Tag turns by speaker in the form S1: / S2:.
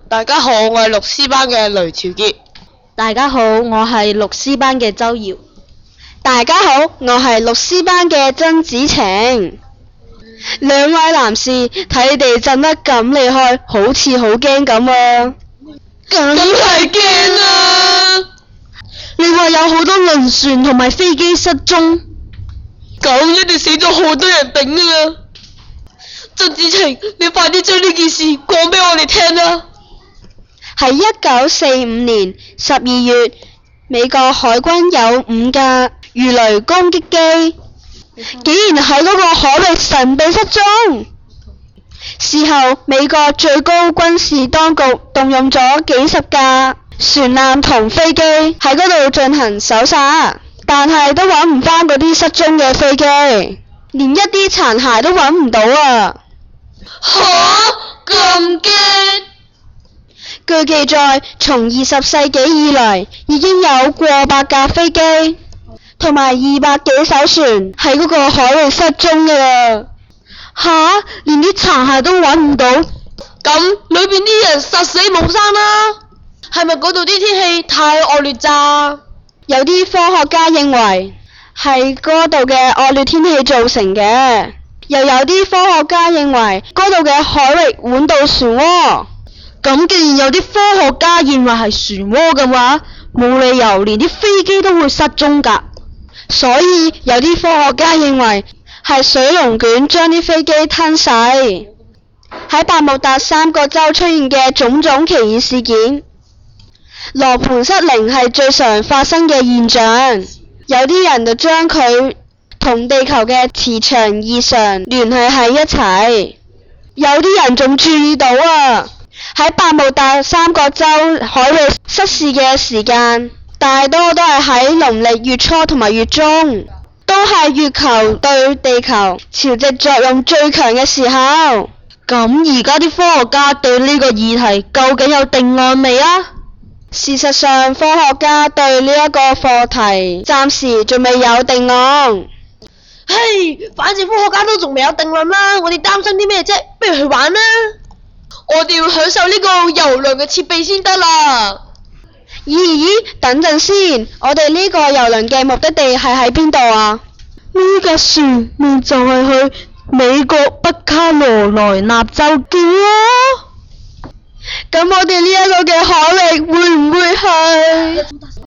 S1: 大家好，我係6C班嘅雷朝傑。
S2: 大家好，我係6C班嘅周瑤。
S3: 大家好，我係6C班嘅曾子晴。兩位男士，睇你哋震得咁厲害，好似好驚咁啊！
S1: 梗係驚啦！
S3: 你話有好多輪船同埋飛機失蹤，
S1: 咁一定死咗好多人頂啊！曾子晴，你快啲將呢件事講俾我哋聽啦！
S3: 喺1945年12月，美國海軍有5架魚雷攻擊機，竟然喺嗰個海域神秘失蹤。事後，美國最高軍事當局動用咗幾十架船艦同飛機喺嗰度進行搜查，但係都揾唔返嗰啲失蹤嘅飛機，連一啲殘骸都揾唔到啊！
S1: 嚇！咁驚！
S3: 據記載，從20世紀以來，已經有過百架飛機同埋200幾艘船喺嗰個海域失蹤㗎啦。嚇！連啲殘骸都揾唔到，
S1: 咁裏邊啲人實死冇生啦？係咪嗰度啲天氣太惡劣咋？
S3: 有啲科學家認為係嗰度嘅惡劣天氣造成嘅，又有啲科學家認為嗰度嘅海域滿到漩渦。
S2: 咁既然有啲科學家認為係漩渦嘅話，冇理由連啲飛機都會失蹤㗎。
S3: 所以有啲科學家認為係水龍捲將啲飛機吞噬。喺百慕達三角洲出現嘅種種奇異事件，羅盤失靈係最常發生嘅現象。有啲人就將佢同地球嘅磁場異常聯繫喺一齊。有啲人仲注意到啊，喺百慕達三角洲海域失事嘅時間，大多都係喺農曆月初同埋月中，都係月球對地球潮汐作用最強嘅時候。
S2: 咁而家啲科學家對呢個議題究竟有定案未啊？
S3: 事實上，科學家對呢一個課題暫時仲未有定案。
S1: 嘿，反正科學家都仲未有定論啦，我哋擔心啲咩啫？不如去玩啦！我哋要享受呢個遊輪嘅設備先得啦。
S3: 咦，等陣先，我哋呢個遊輪嘅目的地係喺邊度啊？
S2: 呢架船咪就係去美國北卡羅來納州嘅咯。
S3: 咁我哋呢一個嘅海域會唔會係？